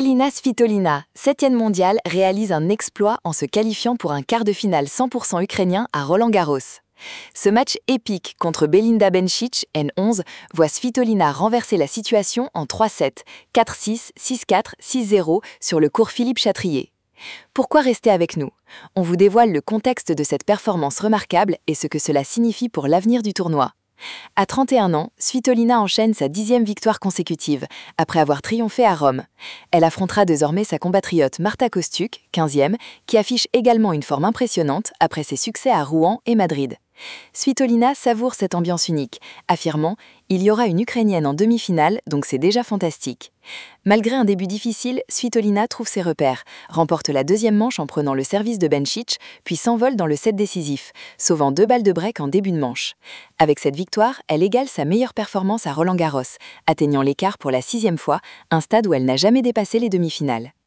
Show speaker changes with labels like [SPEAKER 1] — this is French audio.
[SPEAKER 1] Elina Svitolina, 7e mondiale, réalise un exploit en se qualifiant pour un quart de finale 100% ukrainien à Roland-Garros. Ce match épique contre Belinda Bencic, N11, voit Svitolina renverser la situation en 3-7, 4-6, 6-4, 6-0 sur le court Philippe Chatrier. Pourquoi rester avec nous? On vous dévoile le contexte de cette performance remarquable et ce que cela signifie pour l'avenir du tournoi. À 31 ans, Svitolina enchaîne sa 10e victoire consécutive, après avoir triomphé à Rome. Elle affrontera désormais sa compatriote Marta Kostyuk, 15e, qui affiche également une forme impressionnante après ses succès à Rouen et Madrid. Svitolina savoure cette ambiance unique, affirmant « Il y aura une Ukrainienne en demi-finale, donc c'est déjà fantastique ». Malgré un début difficile, Svitolina trouve ses repères, remporte la deuxième manche en prenant le service de Bencic, puis s'envole dans le set décisif, sauvant 2 balles de break en début de manche. Avec cette victoire, elle égale sa meilleure performance à Roland-Garros, atteignant l'écart pour la 6e fois, un stade où elle n'a jamais dépassé les demi-finales.